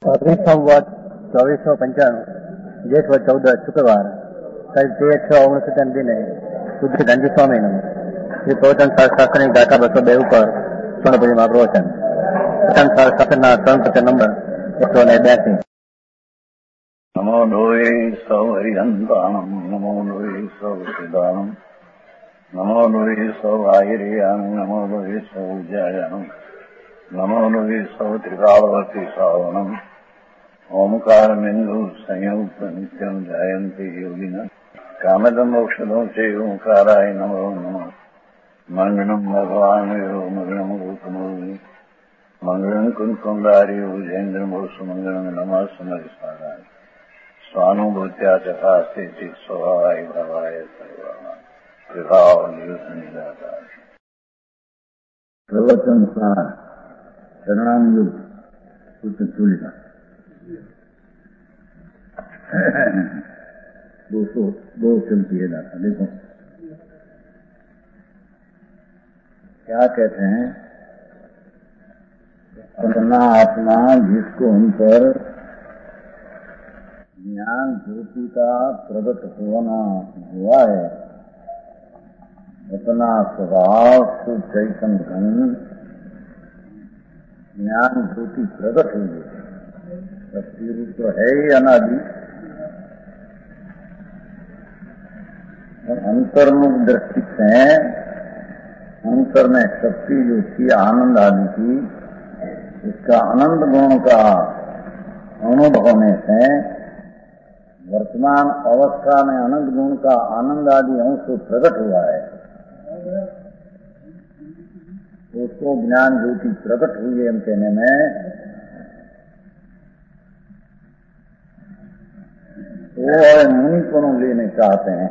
संवत 2495 जेठ 14 शुक्रवार कल 13/6/1997 दिने शुद्ध गांधी स्वामी श्री प्रवचन शास्त्र डाटा 202 पर सोनपुरी में प्रवचन प्रवचन शास्त्र संस्कृत नंबर 182। नमो लोये सौ हरिहंतानम नमो लोये सौ सिदानम नमो लोये सौ आयरियान नमो लोये सौ जयनम नमो लोये सौ त्रिकालवर्ती सावनम ओमकार बिंदु संयुक्त नित्यम जयंती योगिना कामदम मोक्षदो से ओंकाराय नमो नमः मंगलम भगवान मंगलम रूपमोहि मंगलम कुंकुंडारी उजेन्द्र मोक्ष मंगलम नमः समरिसाराय स्वानुभूत्या चकास्ते चित स्वभावाय भवाय सर्वाना विभाव निजाता प्रवचन सार शरणांगुल सूत्र तुलिका 202 चलती है दाता। देखो क्या कहते हैं, अपना आत्मा जिसको उन पर ज्ञान ज्योति का प्रकट होना हुआ है, अपना स्वभाव शुद्ध चैतन्य घन ज्ञान ज्योति प्रकट हुई है। शक्ति रूप तो है ही अनादि, अंतर्मुख दृष्टि से अंतर में शक्ति जो थी आनंद आदि की, इसका आनंद गुण का अनुभव होने से वर्तमान अवस्था में आनंद गुण का आनंद आदि अंश प्रकट हुआ है। उसको ज्ञान ज्योति प्रकट हुई है कहने में वो मुनिपन लेने चाहते हैं।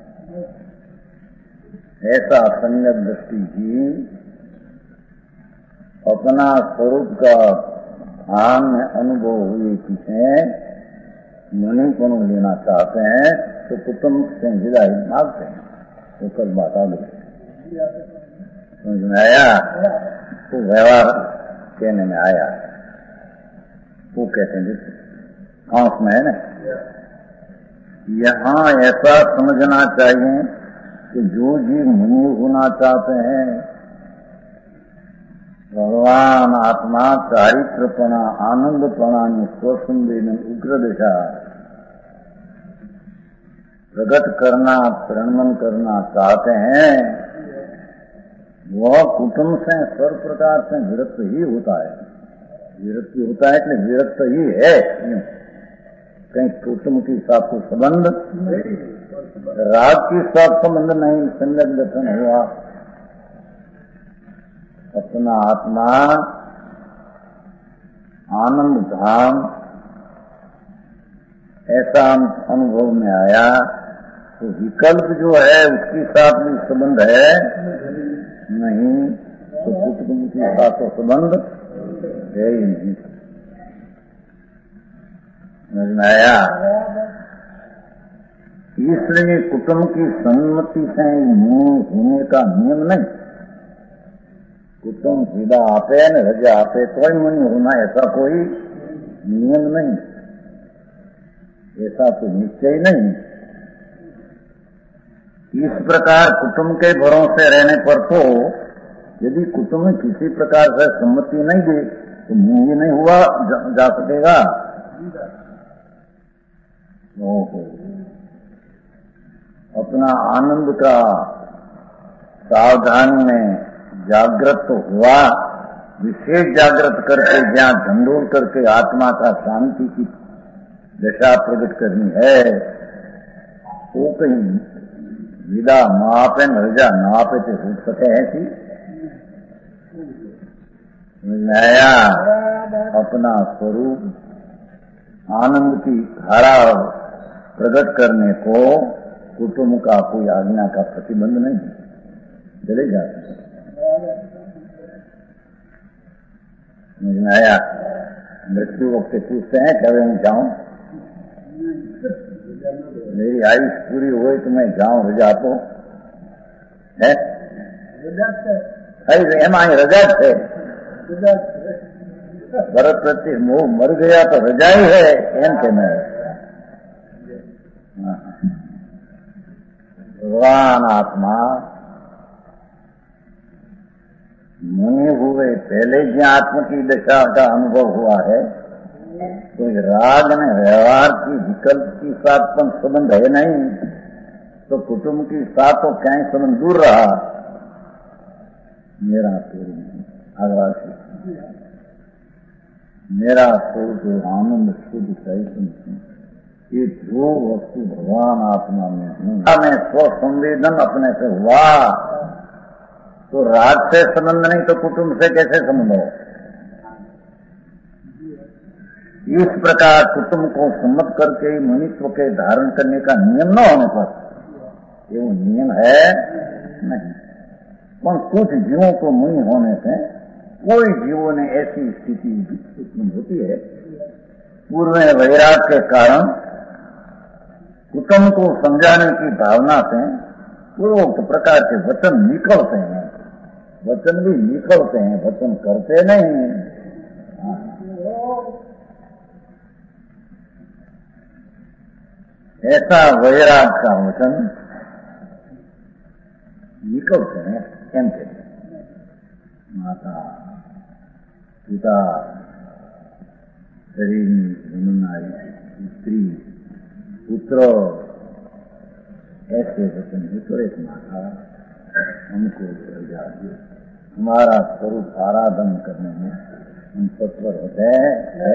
ऐसा संगत दृष्टि की अपना स्वरूप का ध्यान में अनुभव हुए पीछे मुनिपन लेना चाहते हैं, तो कुटुंब से हिदायत मांगते हैं। वो कल बात आगे समझ में आया, वो व्यवहार कहने में आया। वो कहते हैं आंख में है ना, यहाँ ऐसा समझना चाहिए कि जो जीव मुनि होना चाहते हैं, भगवान आत्मा चारित्रपणा आनंदपणा में स्वसंवेदन उग्र दिशा प्रकट करना प्रणमन करना चाहते हैं, वह कुटुंब से सर्व प्रकार से विरक्त ही होता है। विरक्ति होता है कि विरक्त ही है, कहीं कुटुंब के साथ कोई संबंध नहीं, राग के साथ संबंध नहीं, संगत दर्शन हुआ। अपना आत्मा आनंद धाम ऐसा अनुभव में आया, तो विकल्प जो है उसके साथ भी संबंध है नहीं, तो कुटुंब के साथ तो संबंध है ही नहीं। समझ में आया? इसलिए कुटुंब की सम्मति से मुनि होने का नियम नहीं। कुटुंब सीधा आपे न रजा आपे तो ही मुनि होना, ऐसा कोई नियम नहीं, ऐसा तो निश्चय नहीं। इस प्रकार कुटुंब के भरोसे रहने पर तो यदि कुटुंब किसी प्रकार से सम्मति नहीं दे तो मुनि नहीं हुआ जा सकेगा। अपना आनंद का सावधानी में जागृत तो हुआ, विशेष जागृत करके ज्ञान झंडोल करके आत्मा का शांति की दशा प्रकट करनी है, वो कहीं विदा मापे नजा नापे तो हो सके ऐसी नया अपना स्वरूप आनंद की धारा प्रकट करने को कुटुंब का कोई आज्ञा का प्रतिबंध नहीं, चले जाते हैं। समझ में आया? मृत्यु वक्त पूछते हैं कभी मैं जाऊं, मेरी आयुष पूरी हुई तो मैं जाऊं रजा तो है एम आई रजा थे भरत प्रति मोह मर गया तो रजाई है एम के नहीं। भगवान आत्मा मुनि हुए पहले ही आत्मा की दशा का अनुभव हुआ है। कोई राग ने व्यवहार की विकल्प की साथ पण संबंध है नहीं, तो कुटुंब की साथ तो क्या संबंध दूर रहा। मेरा आवासी मेरा स्वरूप आनंद शुद्ध चैतन्य, ये जो वस्तु भगवान आत्मा में है, मैं स्व संवेदन अपने से हुआ तो राग से संबंध नहीं तो कुटुंब से कैसे संबंध हो। इस प्रकार कुटुंब को सम्मत करके मुनित्व के धारण करने का नियम न होने पर, ये नियम है नहीं। पर कुछ जीवों को मुनि होने से कोई जीवों ने ऐसी स्थिति उत्पन्न होती है, पूर्व में वैराग के कारण कुटुंब को समझाने की भावना से पूर्वोक्त प्रकार के वचन निकलते हैं। वचन भी निकलते हैं, वचन करते नहीं। ऐसा वैराग का वचन निकलते हैं। केम के माता पिता शरीर स्त्री पुत्र ऐसे वचन निकले। माता हमको हमारा स्वरूप आराधन करने में हम तत्पर होते हैं।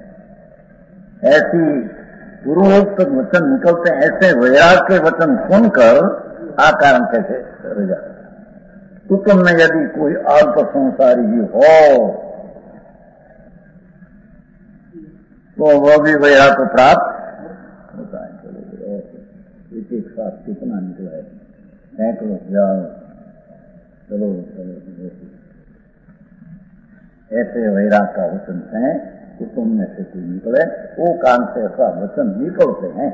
ऐसी पूर्वोक्त वचन निकलते हैं। ऐसे वैराग के वचन सुनकर आकारण कैसे रह जाता। कुटुंब में यदि कोई अल्प संसारी भी हो तो वह भी वैराग को प्राप्त होता है। चलो एक साथ कितना निकला है, सैकड़ों हजार, चलो चलो ऐसे वैराग का वचन है। कुटुंब में से कोई निकले वो कान से ऐसा वचन निकलते हैं।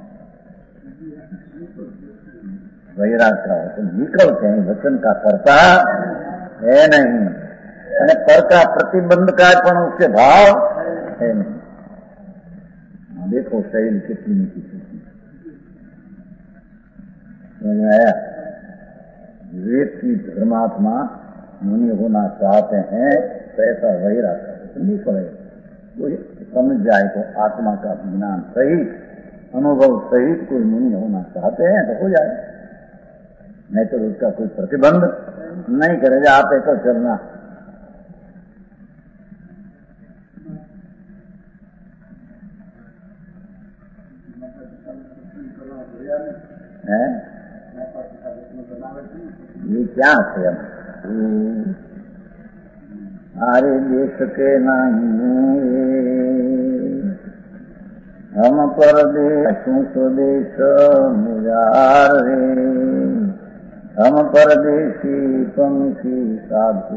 वैराग का वचन निकलते हैं। वचन का कर्ता है नहीं, અને कर्ता प्रतिबंधकार उसके भाव है नहीं। देखो शैल कितनी नीति आया। व्यक्ति धर्मात्मा मुनि होना चाहते हैं तो ऐसा वैराग का वचन नहीं पड़े। कोई समझ जाए तो आत्मा का ज्ञान सहित अनुभव सहित कोई मुनि होना चाहते हैं तो हो जाए, नहीं तो उसका कोई प्रतिबंध नहीं करेगा। आप ऐसा चलना है। ये क्या है हमारे देश के नहीं, हम परदेश स्वदेश मुजार रे, हम परदेशी पंछी साधु।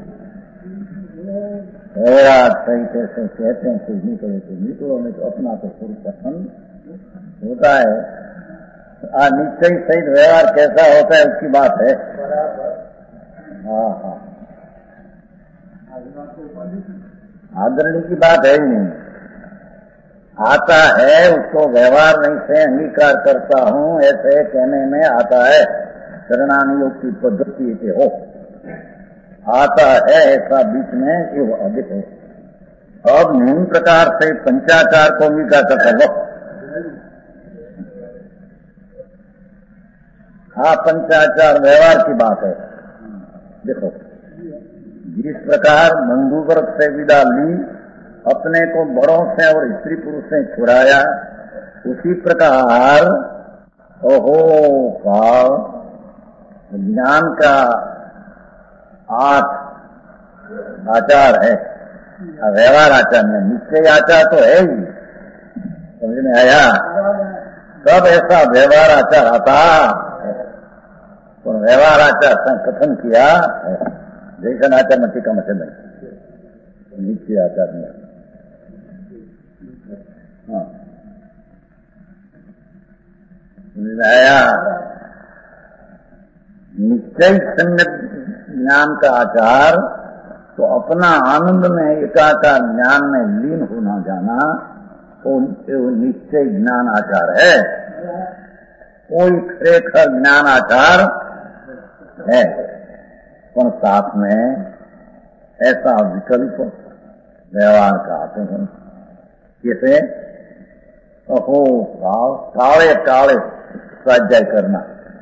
सही कैसे कहते हैं कुछ निकले तो निकलो, नहीं तो अपना तो स्वरूप पसंद होता है। निश्चय सहित व्यवहार कैसा होता है उसकी बात है। हाँ हाँ, आदरणीय की बात है ही नहीं। आता है उसको व्यवहार नहीं से अंगीकार करता हूँ ऐसे कहने में आता है। शरणानुयोग की पद्धति से हो आता है ऐसा बीच में ये अधिक है। अब निम्न प्रकार से पंचाचार को अंगीकार करता लो। हाँ, पंचाचार व्यवहार की बात है। देखो जिस प्रकार बंधु वर्ग से विदा ली, अपने को बड़ों से और स्त्री पुरुष से छुड़ाया, उसी प्रकार ओहो का ज्ञान का 8 आचार है। व्यवहार आचार में निश्चय आचार तो है ही, समझ में आया। तब ऐसा व्यवहार आचार आता, तो व्यवहार आचार कथन किया जैसन आचार में टीका में चल निश्चय आचार में। हाँ आया निश्चय सम्यक ज्ञान का आचार तो अपना आनंद में एकाकार ज्ञान में लीन होना जाना वो निश्चय ज्ञान आचार है। कोई खरेखर ज्ञान आचार है, पर साथ में ऐसा विकल्प व्यवहार का आते हैं जैसे अहो काले काले स्वाध्याय करना,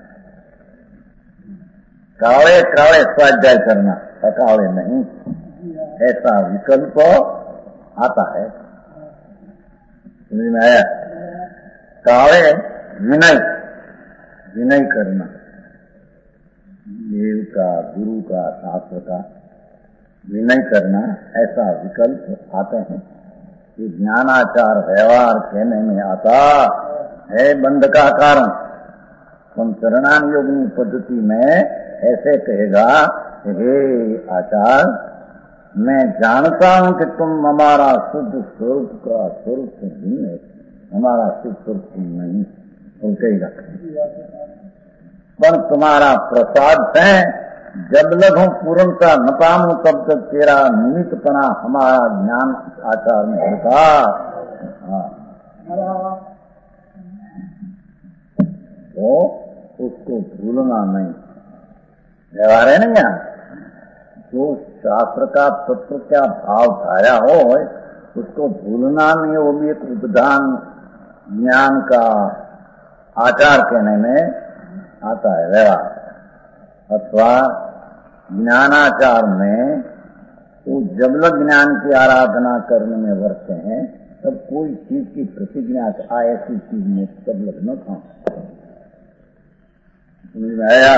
काले काले स्वाध्याय करना, काले नहीं, ऐसा विकल्प आता है। समझ में आया? काले विनय, विनय करना, देव का, गुरु का, शास्त्र का विनय करना, ऐसा विकल्प आते हैं। ये ज्ञानाचार व्यवहार कहने में आता है बंध का कारण। हम शरणान योगिनी पद्धति में ऐसे कहेगा, हे आचार, मैं जानता हूं कि तुम हमारा शुद्ध स्वरूप का स्वरूप से भिन्न है, हमारा शुद्ध स्वरूप नहीं, तो कहेगा। पर तुम्हारा प्रसाद है, जब लगो पूर्णता न पाऊं तब तक तेरा निमित्तपना हमारा ज्ञान आचार में होता। तो उसको भूलना नहीं, व्यवहार है नहीं। यहाँ जो शास्त्र का तत्व क्या भाव धाया हो उसको भूलना नहीं, वो भी एक उपदान ज्ञान का आचार कहने में आता है व्यवहार। अथवा ज्ञानाचार में वो जब लग ज्ञान की आराधना करने में वर्ते हैं तब कोई चीज की प्रतिज्ञा ऐसी चीज में तब लग न खाओ। समझ में आया?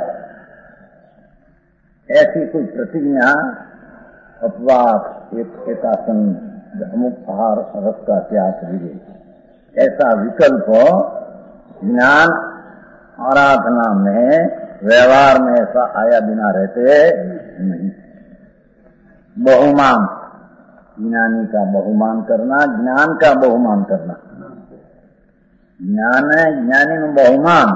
ऐसी कोई प्रतिज्ञा अथवा एक आसन अमुक आहार रस का त्याग करिए, ऐसा विकल्प ज्ञान आराधना में व्यवहार में ऐसा आया बिना रहते नहीं। बहुमान, ज्ञानी का बहुमान करना, ज्ञान का बहुमान करना, ज्ञान है ज्ञानी में बहुमान,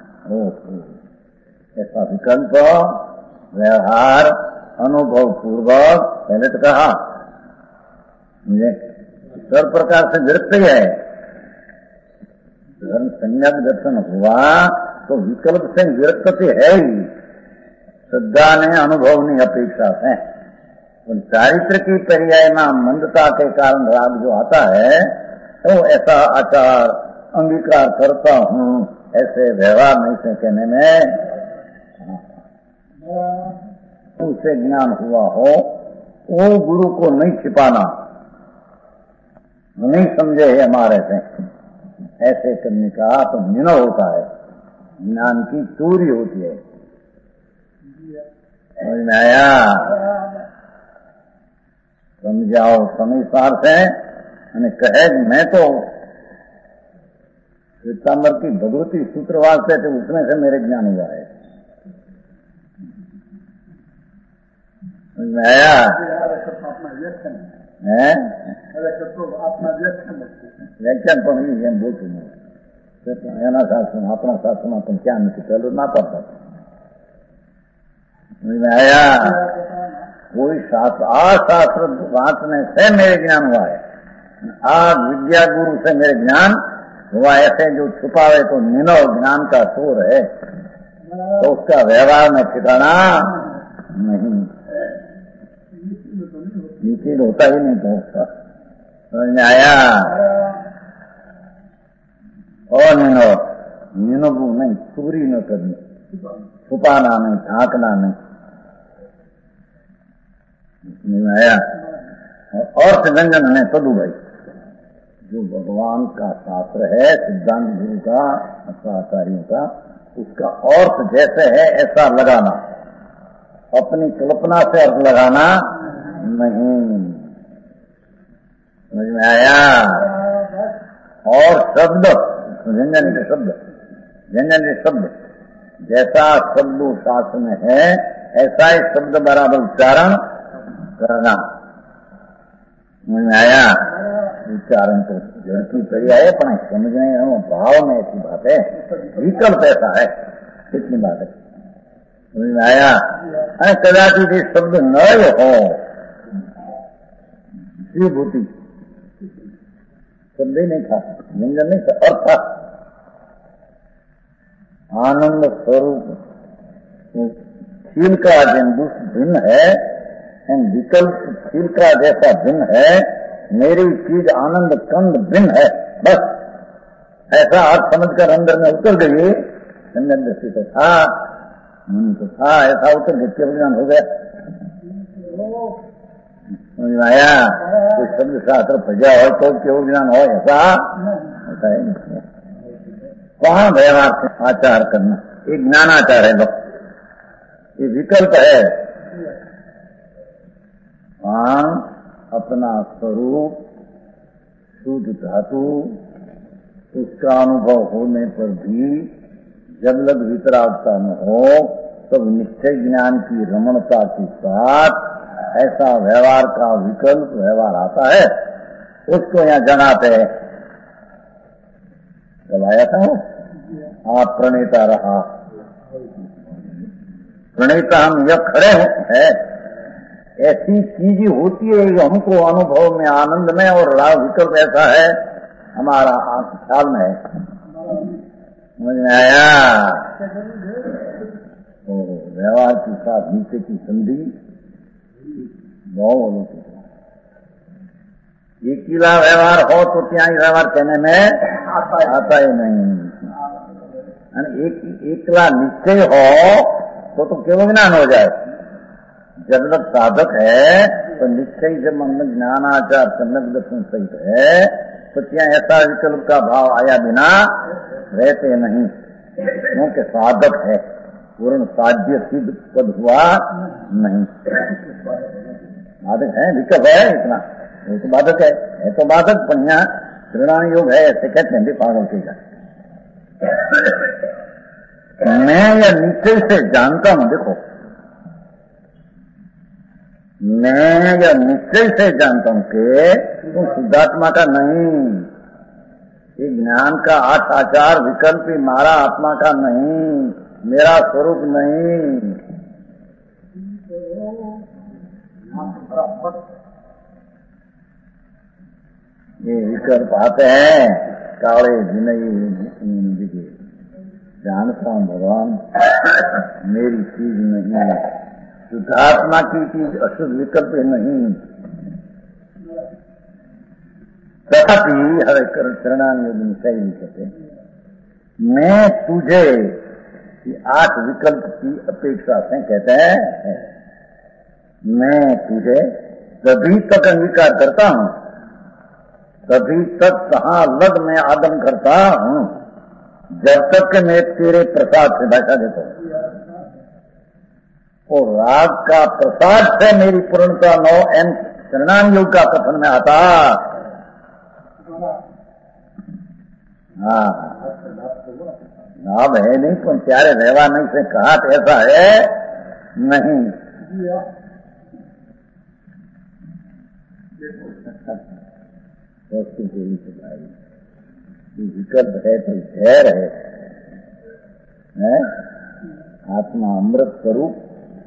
ऐसा विकल्प व्यवहार अनुभव पूर्वक पहले तो कहा सर्व प्रकार से विरक्त है। धर्म संज्ञा दर्शन हुआ तो विकल्प से विरक्त है ही, श्रद्धा ने अनुभव नहीं अपेक्षा है। और चारित्र की पर्याय में मंदता के कारण राग जो आता है तो ऐसा आचार अंगीकार करता हूँ, ऐसे व्यवहार नहीं से कहने में उसे ज्ञान हुआ हो, वो गुरु को नहीं छिपाना, नहीं समझे है हमारे से, ऐसे करने का तो निना होता है, ज्ञान की चोरी होती है। समझ में आया? समझाओ समय सार से कहे मैं तो श्वेतांबर की भगवती सूत्रवाद से थे, उसमें से मेरे ज्ञान हुआ है। समझ में आया? व्याख्यान पण એમ બોલતું નહીં, એના શાસ્ત્ર આપણા શાસ્ત્રમાં પણ ક્યાં નથી, પેલું ના પડતા। समझ में आया? कोई शास्त्र आ शास्त्र वांचने से मेरे ज्ञान हुआ है, आ विद्या गुरु से मेरे ज्ञान हुआ, ऐसे जो छुपावे तो निनो ज्ञान का चोर है, तो उसका व्यवहार में ठिकाना नहीं, नीचे होता ही नहीं पहुंचता। समझ में आया? और निनो नहीं, चोरी न करनी, छुपाना नहीं, ढांकना नहीं। समझ में आया? और व्यंजन है सदु भाई, जो भगवान का शास्त्र है, सिद्धांत गुरु का अथवा आचार्यों का, उसका अर्थ जैसे है ऐसा लगाना, अपनी कल्पना से अर्थ लगाना नहीं। समझ में आया? और शब्द, व्यंजन के शब्द, व्यंजन के शब्द जैसा शब्द शास्त्र में है ऐसा ही शब्द बराबर उच्चारण करना। समझ में आया? उच्चारण तो जड़ की क्रिया है, पर समझने भाव में ऐसी बात है, विकल्प ऐसा है, इतनी बात है। समझ में आया? अरे कदाचित ये शब्द न हो, विभूति शब्द ही नहीं था, व्यंजन नहीं था, अर्थ था। आनंद स्वरूप खील का भिन्न है, विकल्प खील का जैसा भिन्न है, मेरी चीज आनंद कंद भिन्न है। बस ऐसा अर्थ समझकर अंदर में उतर गई। संयम दृष्टि तो था, तो था, ऐसा उतर गया, केवल ज्ञान हो गया। समझ में आया? कोई शब्द शास्त्र प्रजा हो तो केवल ज्ञान हो, ऐसा होता है नहीं। वहां व्यवहार से आचार करना, ये ज्ञानाचार है, लोग ये विकल्प है। वहां अपना स्वरूप शुद्ध धातु उसका अनुभव होने पर भी जब लग वितरागता न हो तब निश्चय ज्ञान की रमणता के साथ ऐसा व्यवहार का विकल्प व्यवहार आता है, उसको यहाँ जनाते हैं। कल आया था आप प्रणेता रहा, प्रणेता हम यह खड़े है। ऐसी चीज होती है जो हमको अनुभव में आनंद में, और राग विकल्प ऐसा है हमारा ख्याल में है। समझ में आया? व्यवहार के साथ नीचे की संधि बहुत एकीला व्यवहार हो तो क्या व्यवहार कहने में आता ही नहीं। एकला निश्चय हो तो केवल ज्ञान हो जाए। जब तक साधक है तो निश्चय जब मन ज्ञानाचार सम्यक दर्शन सहित है तो क्या ऐसा विकल्प का भाव आया बिना रहते नहीं, क्योंकि साधक है, पूर्ण साध्य सिद्ध पद हुआ नहीं। बाधक है, विकल्प है इतना, वो तो बाधक है तो बाधक पन्या त्रिणाम योग है, ऐसे कहते हैं पागल के जा। मैं यह निश्चय से जानता हूं, देखो मैं यह निश्चय से जानता हूं कि तुम शुद्धात्मा का नहीं, ये ज्ञान का आठ आचार विकल्प मारा आत्मा का नहीं, मेरा स्वरूप नहीं। ये विकल्प आते हैं काले जिनगी, जानता हूं भगवान मेरी चीज नहीं, शुद्धात्मा की चीज अशुद्ध विकल्प नहीं। तथापि हरे शरणागति शैली कहते मैं तुझे 8 विकल्प की अपेक्षा से कहते हैं, मैं तुझे तभी तक अंगीकार करता हूं, तभी तक कहाँ लग मैं आदम करता हूं, जब तक कि मैं तेरे प्रसाद से बैठा देता हूं। और राग का प्रसाद से मेरी पूर्णता नो एन शरणाम योग का कथन में आता। हाँ लाभ है नहीं, तो प्यारे व्यवहार नहीं से कहा ऐसा है नहीं। विकल्प है तो जहर है? आत्मा अमृत स्वरूप,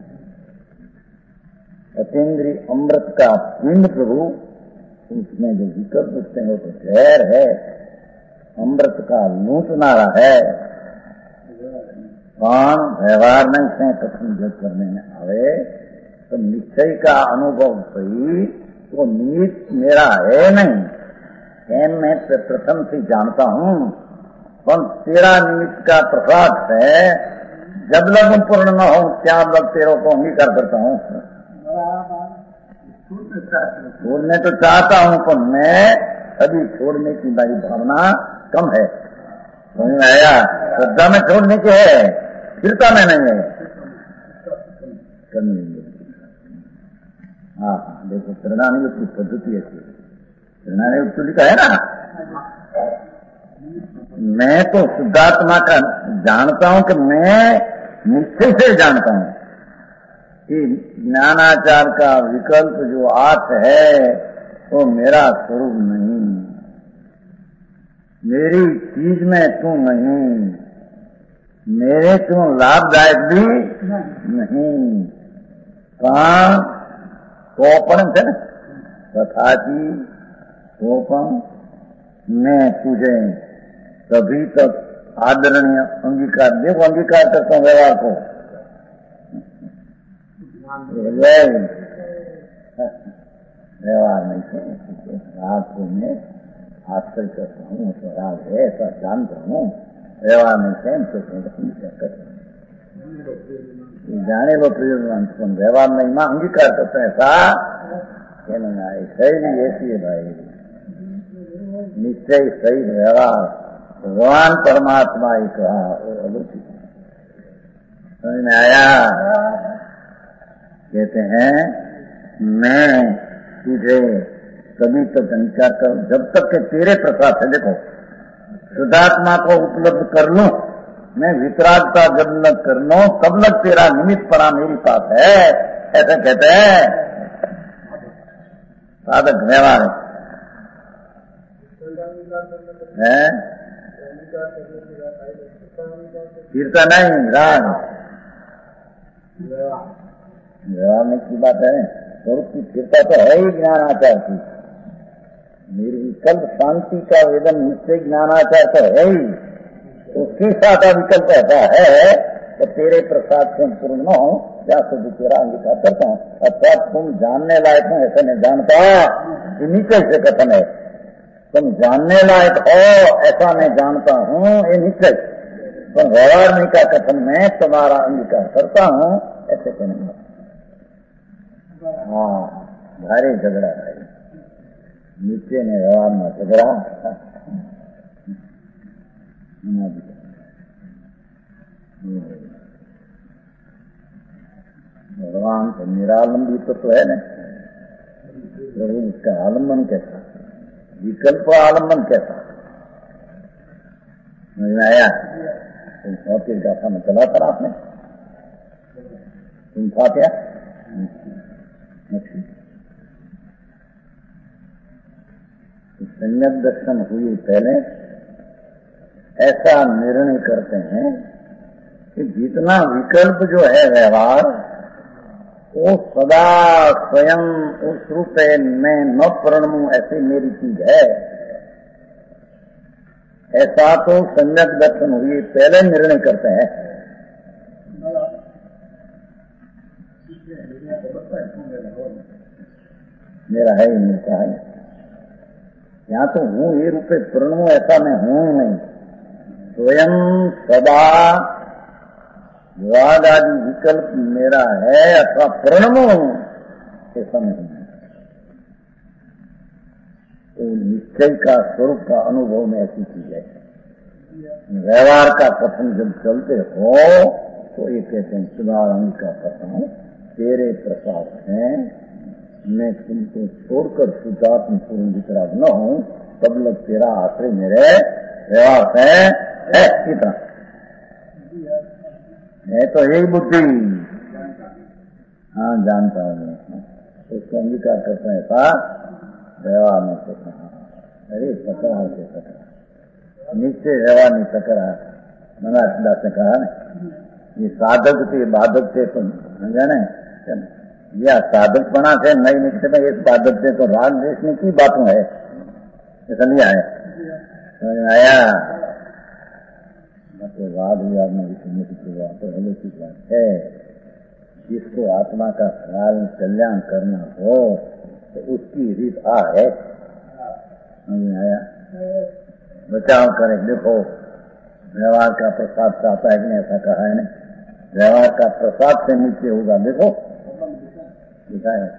अतीन्द्रिय अमृत का पिंड स्वरूप, उसमें जो विकल्प उठते हैं वो तो जहर है, अमृत का लूटनारा है। कौन व्यवहार नहीं से कथन जब करने में आवे तो निश्चय का अनुभव सही वो निमित्त मेरा है नहीं, मैं प्रथम से जानता हूं, पर तेरा निमित्त का प्रसाद है। जब लग पूर्ण न हो क्या लग तेरों को अंगीकार करता हूं। छोड़ने तो चाहता हूं पर मैं अभी छोड़ने की मेरी भावना कम है। समझ में आया? श्रद्धा में छोड़ने की है, स्थिरता में नहीं है। हाँ देखो शरणागति की पद्धति ऐसी, शरणागति लिखा है ना, मैं तो शुद्धात्मा का जानता हूं कि मैं निश्चय से जानता हूं कि ज्ञानाचार का विकल्प जो 8 है वो मेरा स्वरूप नहीं, मेरी चीज में तू नहीं। मेरे क्यों लाभदायक भी नहीं। कहाँ कोपण थे न, तथापि कोपण मैं तुझे कभी तक आदरणीय अंगीकार, देखो अंगीकार करता हूँ व्यवहार को, व्यवहार नहीं है, राग को मैं आश्चर्य करता हूँ, तो राग है ऐसा जानता हूँ, व्यवहार नहीं है, जाने लो प्रिय व्यवहार नहीं मां अंगीकार करते हैं ऐसा शैली ऐसी है भाई, निश्चय सही व्यवहार भगवान परमात्मा ही कहा अलौकिक समझ में आया। कहते हैं मैं तुझे कभी तक अंगीकार कर, जब तक के तेरे प्रसाद है, देखो शुद्धात्मा को उपलब्ध कर लूं, मैं वितरागता जब न कर लूं तब लग तेरा निमित्त पड़ा मेरी पास है, ऐसा कहते हैं साधक व्यवहार है। कीर्तन नहीं राग व्यवहार में की बात है, स्वरूप की स्थिरता तो है ही ज्ञानाचार की, निर्विकल्प शांति का वेदन निश्चय ज्ञानाचार तो है ही, उसके साथ विकल्प ऐसा है तो तेरे प्रसाद से पूर्ण न हो क्या शुद्ध तेरा अंगीकार करता हूँ, अर्थात तुम जानने लायक हो ऐसा नहीं जानता, ये नीचे से कथन है, तुम जानने लायक हो ऐसा मैं जानता हूँ, ये निश्चय, तो व्यवहार में का कथन में तुम्हारा अंगीकार करता हूँ ऐसे कहने। हाँ भारी झगड़ा भाई, नीचे ने व्यवहार में झगड़ा, भगवान तो निरालंबित तो है न, तो उसका आलम्बन कैसा, विकल्प आलम्बन कैसा, समझ में आया। तुम सौती गाथा में चला था आपने, तुम था क्या सम्यक दर्शन हुई पहले ऐसा निर्णय करते हैं कि जितना विकल्प जो है व्यवहार वो सदा स्वयं उस रूप में न प्रणमू ऐसी मेरी चीज है, ऐसा तो सम्यक दर्शन हुई पहले निर्णय करते हैं। मेरा है ही मिलता है, यहाँ तो हूँ ये रूपे प्रणमू ऐसा मैं हूँ ही नहीं, स्वयं सदा वाद आदि विकल्प मेरा है अथवा प्रणमो ऐसा नहीं, तो निश्चय का स्वरूप का अनुभव में ऐसी चीज है। व्यवहार का कथन जब चलते हो तो ये कहते हैं सुधारंग का कथन तेरे प्रसाद है, मैं तुमको छोड़कर शुद्धात्म पूर्ण वितराग न हूं तब लग तेरा आश्रय मेरे व्यवहार है इतना है, तो यही बुद्धि। हाँ जानता हूँ, उसको अंगीकार करता है था व्यवहार में से कहा, अरे सकरा से सकरा नीचे व्यवहार नहीं सकरा, मनादास ने कहा ये साधक थे बाधक थे, तुम जाने या साधक बना थे नहीं निकले में एक बाधक थे, तो राग देश में की बातों है, ऐसा नहीं आया, समझ में आया। तो वाद विवाद में विषय की बात तो अलौकिक बात है, जिसको आत्मा का कल्याण करना हो तो उसकी रीत है, समझ में आया। बचाव करें, देखो व्यवहार का प्रसाद चाहता है कि नहीं, ऐसा कहा है ना, व्यवहार का प्रसाद से नीचे होगा, देखो लिखा है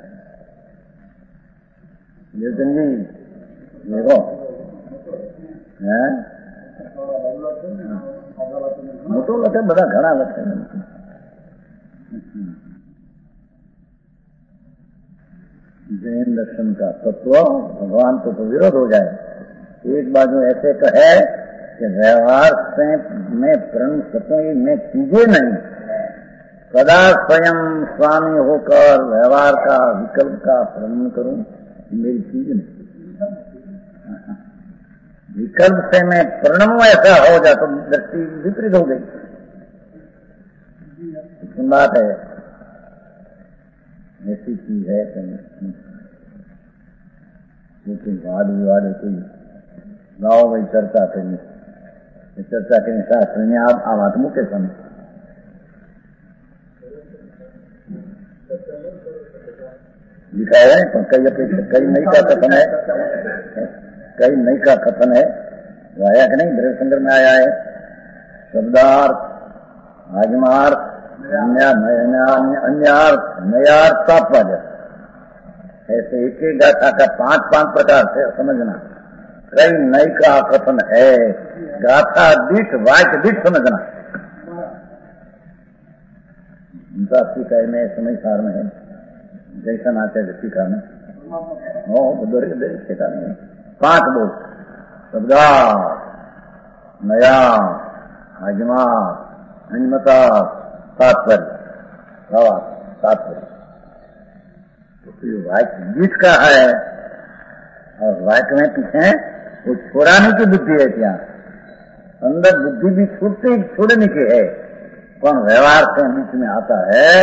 निर्जन जी, देखो है मोटो लगे बड़ा घना लगता है, जैन दर्शन का तत्व भगवान तो विरोध हो जाए। एक बाजू ऐसे कहे कि व्यवहार से मैं प्रण सकूं, मैं चीजें नहीं, सदा स्वयं स्वामी होकर व्यवहार का विकल्प का प्रणन करूं, मेरी चीज नहीं। विकल्प से मैं प्रणम ऐसा हो जाए तो दृष्टि विपरीत हो गई, बात है, ऐसी चीज है कि वाद विवाद कोई गाँव में चर्चा करें, चर्चा करें शास्त्र में आप आवाज मुख्य समय लिखा है, कई नई का कथन है, कई नई का कथन है, वो आया कि नहीं द्रव्य संग्रह में आया है। शब्दार्थ, आगमार्थ, अन्यार्थ, नयार्थ, तात्पर्य, ऐसे एक एक गाथा का 5-5 प्रकार से समझना। कई नई का कथन है, गाथा दीठ वाक्य दीठ समझना। उनका सीखा में समय सार में है, जैसा नाते सीखा में सीखा में 5 बोल शब्दा, नया, आगमा, अन्यता, तात्पर्य, तात्पर्य। तो वाक्य गीत का है और वाक्य में पीछे वो छोड़ाने की बुद्धि है। क्या अंदर बुद्धि भी छोड़ने की है, कौन व्यवहार से बीच में आता है।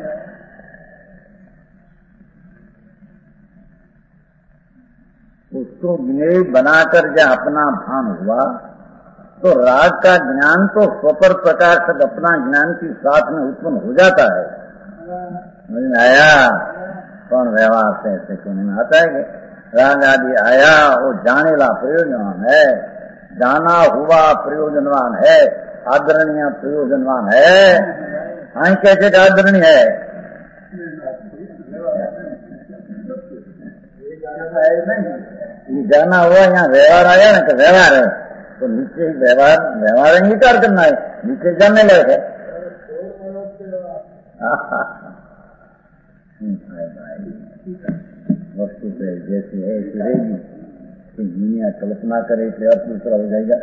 उसको ज्ञेय बनाकर जब अपना भान हुआ तो राग का ज्ञान तो स्वपर प्रकाशक अपना ज्ञान की साथ में उत्पन्न हो जाता है। समझ में आया? कौन व्यवहार से ऐसे क्यों नहीं आता है कि राग आदि आया वो जाने ला प्रयोजनवान है, जाना हुआ प्रयोजनवान है, आदरणीय प्रयोजनवान है। हाँ कैसे आदरणीय है? जाना हुआ यहाँ व्यवहार आया ना, तो व्यवहार है तो नीचे ही व्यवहार अंगीकार करना है, नीचे जानने लायक है। वस्तु से जैसे है ऐसी रहेगी, तो दुनिया कल्पना करे इसलिए अर्थ दूसरा हो जाएगा।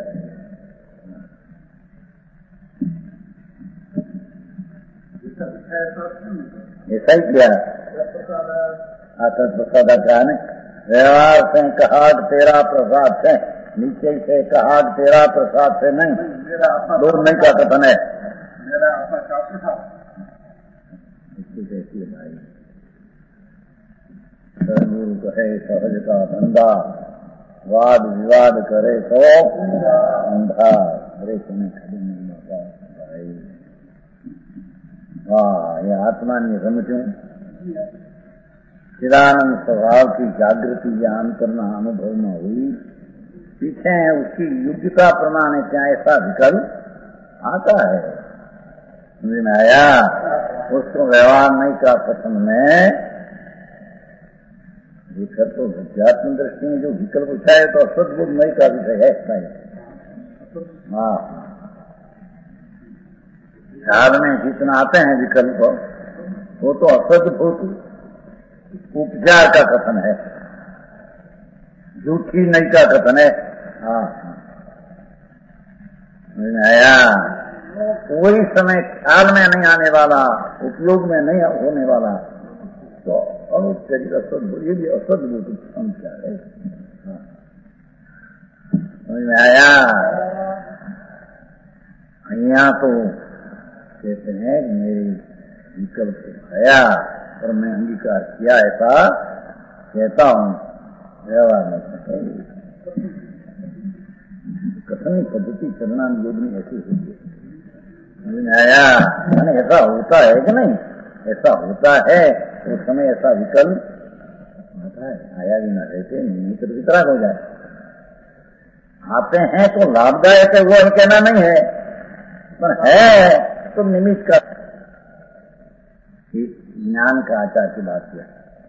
ऐसा ही किया आत्मप्रसाद का है। व्यवहार से कहा तेरा प्रसाद से, नीचे से कहा तेरा प्रसाद से नहीं, दूर नहीं का कथन है। मेरा अपना शास्त्र था भाई, सदगुरु कहे सहज का धंधा, वाद विवाद करे तो अंधा। अरे तुम्हें खड़ी नहीं होता भाई। वाह, ये आत्मा नहीं समझूं। चिदानंद स्वभाव की जागृति ज्ञान करना अनुभव में हुई, पीछे उसकी योग्यता प्रमाण क्या ऐसा विकल्प आता है। समझ में आया? उसको व्यवहार नहीं का कथन में विकल्प तो अध्यात्म दृष्टि में जो विकल्प उठाए तो सदबुद्ध नहीं का विषय है। हाँ, ख्याल में जितना आते हैं विकल्प वो तो असदभूत उपचार का कथन है, झूठी नहीं का कथन है। हाँ, आया? कोई समय ख्याल में नहीं आने वाला, उपयोग में नहीं होने वाला, तो अनुपचारिक असदभूत, ये भी असदभूत संस्कार है। समझ में आया? यहाँ तो कहते हैं मेरी विकल्प आया और मैं अंगीकार किया, ऐसा कहता हूँ, व्यवहार नहीं। कथन पद्धति चलना योग में ऐसी होती है। समझ में आया? ऐसा होता है कि नहीं? ऐसा होता है, उस समय ऐसा विकल्प आता है। आया भी ना रहते नहीं तो वितराग हो जाए। आते हैं तो लाभदायक है, वो हम कहना नहीं है, पर है तो निमित्त का ज्ञान का आचार की बात किया।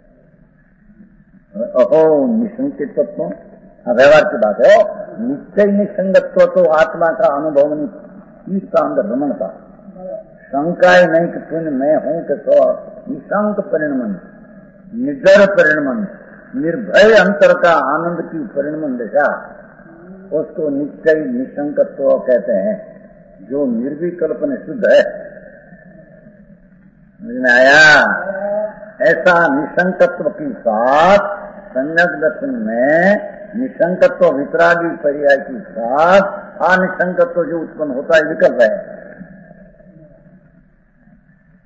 अहो निसंकित्व तो व्यवहार की बात है। निश्चय निसंगत्व तो आत्मा का अनुभव नहीं, इसका अंदर रमणता, शंकाएं नहीं कि तुम मैं हूं कि तो निशंक परिणमन, निडर परिणमन, निर्भय अंतर का आनंद की परिणमन दशा, उसको निश्चय निसंकत्व कहते हैं, जो निर्विकल्प ने शुद्ध है। समझ में आया? ऐसा निसंकत्व के साथ संज्ञक दर्शन में निसंकत्व वितरागी पर्याय के साथ अनिसंकत्व जो उत्पन्न होता है विकल्प है।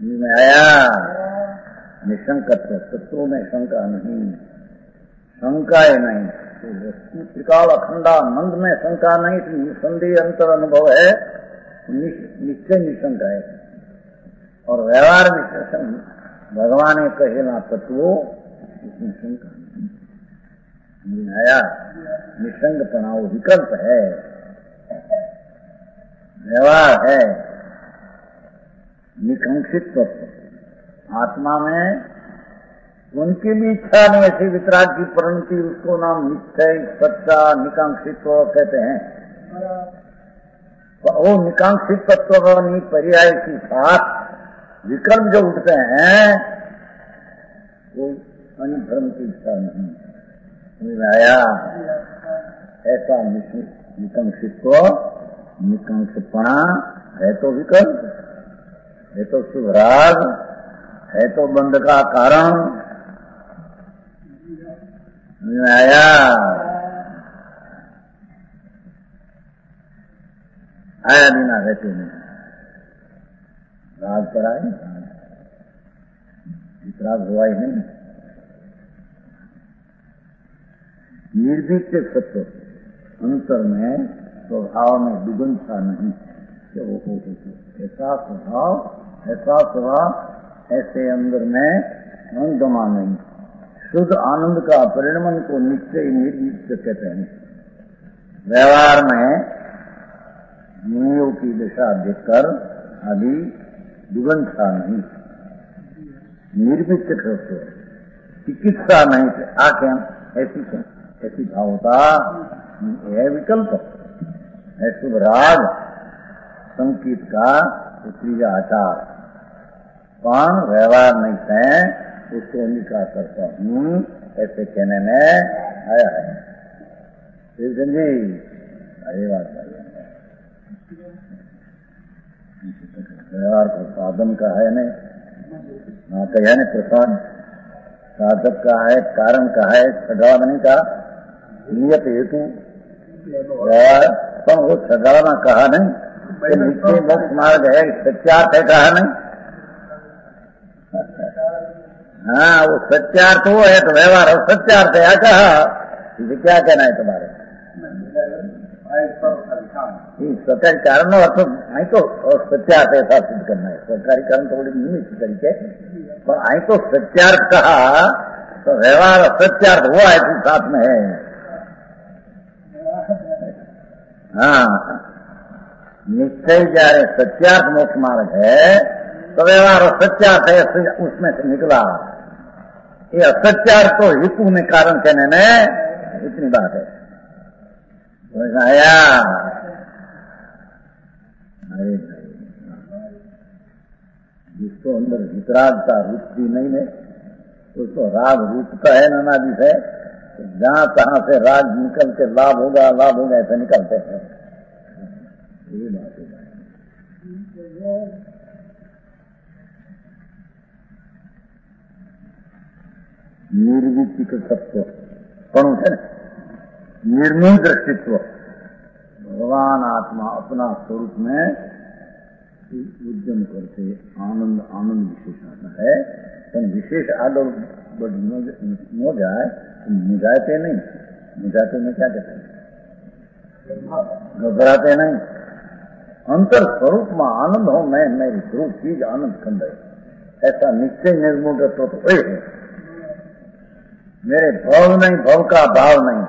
में आया निशंकत्व, तत्वों में शंका नहीं, शंकाए नहीं, तो वस्तु त्रिकाल अखंडानंद में शंका नहीं, तो निसंदेह अंतर अनुभव है, निश्चय निशंका है। और व्यवहार विशेषण भगवान कहेला तत्वों, इसमें शंका नहीं आया। निसंगपना वो विकल्प है, व्यवहार है, निकांक्षित तत्व आत्मा में उनकी भी इच्छा नहीं, ऐसी वितराग की परिणति, उसको नाम निश्चय सच्चा निकांक्षित्व कहते हैं। तो वो निकांक्षित तत्व पर्याय के साथ विकल्प जो उठते हैं वो अन्य धर्म की इच्छा नहीं आया। ऐसा निकांक्षित्व, निकांक्षपणा है तो विकल्प, है तो शुभ राग, है तो बंध का कारण आया। आया बिना रहते नहीं, राग पर आए, वितराग हुआ ही नहीं। निर्विक सत्व अंतर में स्वभाव में दुगंता नहीं, ऐसा स्वभाव ऐसे अंदर में अंतमा नहीं। शुद्ध आनंद का परिणमन को निश्चय निर्विक कहते हैं। व्यवहार में मुनियों की दशा देखकर अभी दुगंता नहीं, निर्विक चिकित्सा नहीं, आके ऐसी भावता है विकल्प है। शुभ राग संकीत का त्रिजा आचार, कौन व्यवहार नहीं है उसको अंगीकार करता हूँ, ऐसे कहने में आया है। कृष्ण जी अरे बात व्यवहार का साधन का है नहीं, हाँ कहा नहीं, प्रसाद साधक का है, कारण का है, सगावनी का नियत हेतु व्यवहार, तो वो सगावना कहा नहीं, निश्चय मोक्ष मार्ग है, सत्यार्थ है कहा नहीं। हाँ वो सत्यार्थ वो है तो व्यवहार और सत्यार्थ है कहा। इसे क्या कहना है तुम्हारे? सरकारी कारण अर्थ आई तो सत्यार्थ ऐसा सिद्ध करना है। सरकारी कारण तो बड़ी निमित्त तरीके, पर आई तो सत्यार्थ कहा तो व्यवहार सत्यार्थ हुआ है साथ में है। हाँ निश्चय जा रहे सत्यार्थ मोक्ष मार्ग है तो व्यवहार सत्यार्थ है, उसमें से निकला। ये असत्यार्थ तो हेतु में कारण कहने में इतनी बात है। आया अरे जिसको अंदर वितरागता रूपती नहीं है उसको राग रूपता है नानादि से, तो जहां तहां से राग निकल के लाभ होगा ऐसे निकलते हैं। ये बात है। निर्विचिक सत्व कौन है? निर्मूल दृष्टित्व, भगवान आत्मा अपना स्वरूप में उद्यम करते आनंद विशेष आता है। तो विशेष आदर न जाए तो मुझाते नहीं, मुझाते में क्या कहते हैं? घबराते नहीं। अंतर स्वरूप में आनंद हो, मैं मेरी स्वरूप चीज आनंद खंड है, ऐसा निश्चय निर्मूल तो है। मेरे भाव नहीं, भाव का भाव नहीं,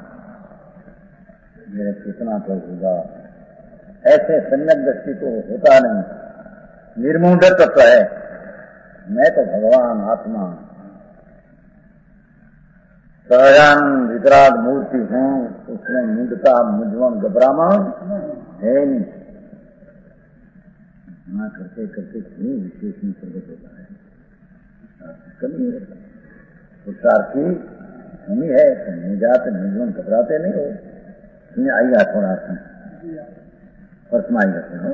मेरे कितना तो होगा, ऐसे सम्यक दृष्टि तो होता नहीं। निर्मूल तत्व है, मैं तो भगवान आत्मा सहजान वितराग मूर्ति हूँ, उसमें मुंडता मुझवन घबराहट है नहीं। ना करते करते क्यों विशेष में प्रकट होता है? कमी है, पुरुषार्थी कमी है। निजात मुझवन घबराते नहीं हो, आएगा थोड़ा सा परसम आएगा थोड़ा।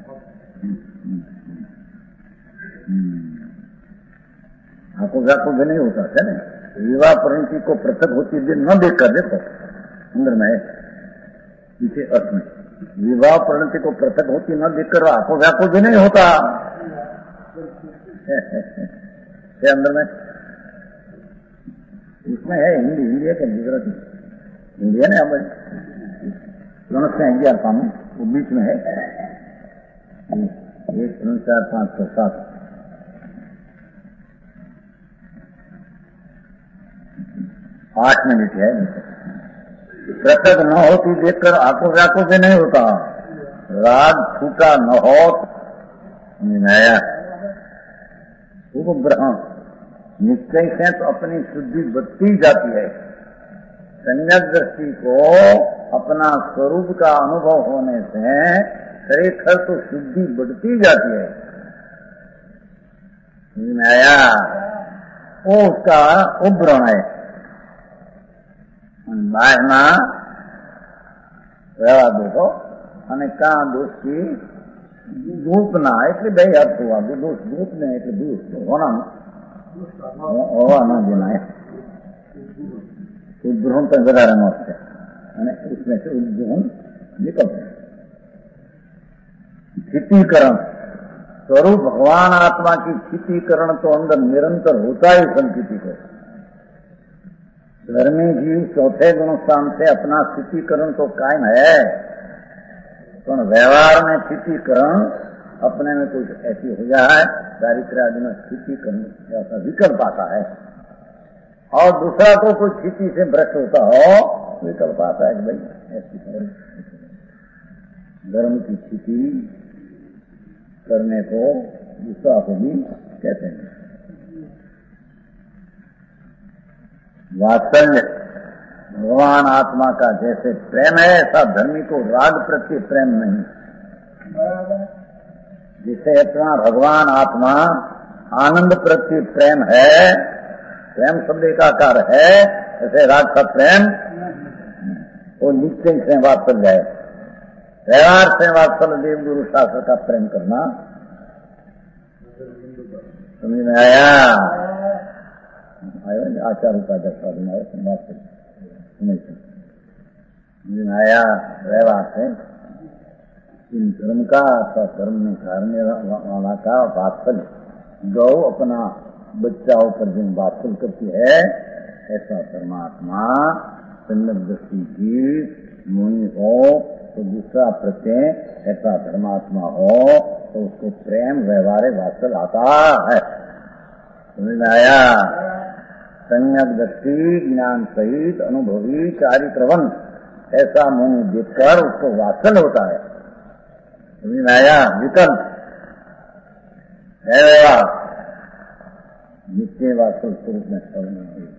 आपको व्याकुल भी नहीं होता है ना। विवाह परिणति को पृथक होती दिन न देख कर देखो अंदर में पीछे अर्थ में विवाह परिणति को पृथक होती न देखकर आपको व्याकुल भी नहीं होता। ये अंदर में इसमें है हिंदी, हिंदी है क्या गुजराती? हिंदी है ना, दोनों से 11 पानी वो बीच में है। 1 3 4 5 6 7 8 मिनट है। प्रत्यक्ष न होती देखकर आंखों व्याकों से नहीं होता, राग छूटा न हो नया उपग्रहण निश्चय से तो अपनी शुद्धि बढ़ती जाती है। सम्यक दृष्टि को अपना स्वरूप का अनुभव होने से खरेखर तो शुद्धि बढ़ती जाती है। नया वो उसका उपग्रहण है। બહારના રહેવા દેતો અને કાં દોષથી ધૂપના એટલે બે અર્થ હોવા દોષ ધૂપ ને એટલે દૂષ હોવા ના દેના उद्ग्रहण तो વધારે નો છે અને इसमें से उद्ग्रहण निकलते स्थितीकरण स्वरूप भगवान आत्मा की स्थितीकरण तो अंदर निरंतर होता ही संकिति को। धर्मी जीव चौथे गुण स्थान से अपना स्थितीकरण तो कायम है, पर व्यवहार में स्थितीकरण अपने में कुछ ऐसी हो जाए दारिद्र्य आदि में स्थितीकरण ऐसा विकल्प आता है, और दूसरा को कोई स्थिति से भ्रष्ट होता हो विकल्प आता है कि भाई ऐसी धर्म की स्थिति करने को दूसरा को भी कहते हैं। वात्सल्य भगवान आत्मा का जैसे प्रेम है ऐसा धर्मी को राग प्रति प्रेम नहीं। जिसे अपना भगवान आत्मा आनंद प्रति प्रेम है, प्रेम शब्द एकाकार है, ऐसे राग का प्रेम वो निश्चय से वात्सल्य है। व्यवहार से वात्सल्य देव गुरु शास्त्र का प्रेम करना समझ में आया? आचार उपाचार साधना आया व्यवहार से इन धर्म का अथवा धर्म में करने वाला का वात्सल्य गौ अपना बच्चाओं पर जिन वात्सल्य करती है ऐसा परमात्मा सम्यक दृष्टि की मुनि हो तो दूसरा प्रत्यय ऐसा धर्मात्मा हो तो उसको प्रेम व्यवहार वात्सल्य आता है। समझ में आया? सम्यक दृष्टि ज्ञान सहित अनुभवी चारित्रवन ऐसा मुनि देखकर उसको वात्सल्य होता है। समझ में आया? विकल्प है व्यवहार नित्य वात्सल्य स्वरूप में समझना है।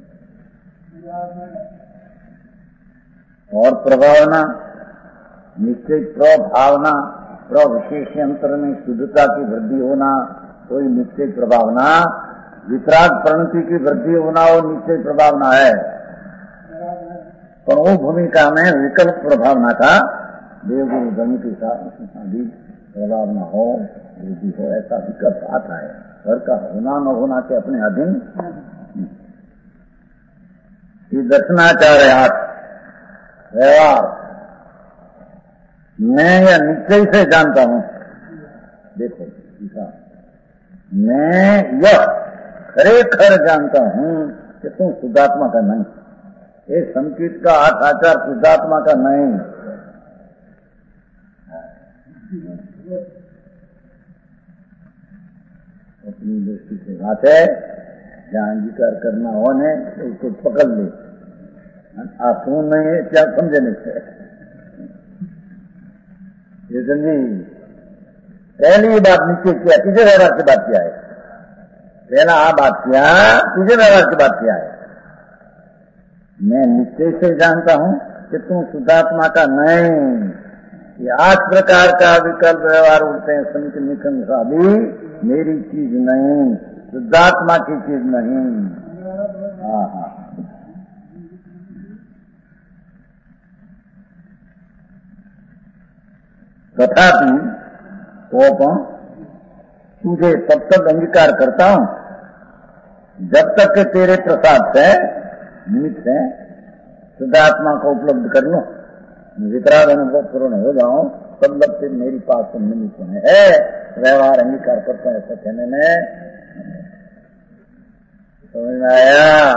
और प्रभावना निश्चय प्रभावना प्रविशेषांतर में शुद्धता की वृद्धि होना कोई निश्चय प्रभावना, वितराग प्रणति की वृद्धि होना वो निश्चय प्रभावना है, पर वो भूमिका में विकल्प प्रभावना का देवगुरु धर्म के साथ आदि प्रभावना हो वृद्धि हो ऐसा विकल्प आता है। घर का होना न होना के अपने अधीन ये दर्शनाचार्य हाथ व्यवहार मैं या निश्चय से जानता हूं। देखो मैं यह खरेखर जानता हूं कि तुम शुद्धात्मा का नहीं, ये संकेत का अर्थ आचार शुद्धात्मा का नहीं। अपनी दृष्टि से बात है, जहां अंगीकार करना होने तो उसको पकड़ ले। आप सुन नहीं है क्या समझे नहीं? ये समझी पहली बात निश्चय किया, तुझे व्यवहार की बात किया है। पहला बात किया तुझे व्यवहार की बात किया है। मैं निश्चय से जानता हूं कि तुम शुद्धात्मा का नहीं। ये 8 प्रकार का विकल्प व्यवहार उठते हैं संत निखंड साधी मेरी चीज नहीं, शुद्धात्मा की चीज नहीं। हाँ तथापि वो तुझे तब तक अंगीकार करता हूं जब तक के तेरे प्रसाद से निमित्त है शुद्धात्मा को उपलब्ध कर लूं, वितराग अनुभव पूर्ण हो जाऊं सब लगते मेरी पास तो निमित्त है, व्यवहार अंगीकार करते हैं ऐसा कहने में समझ में आया।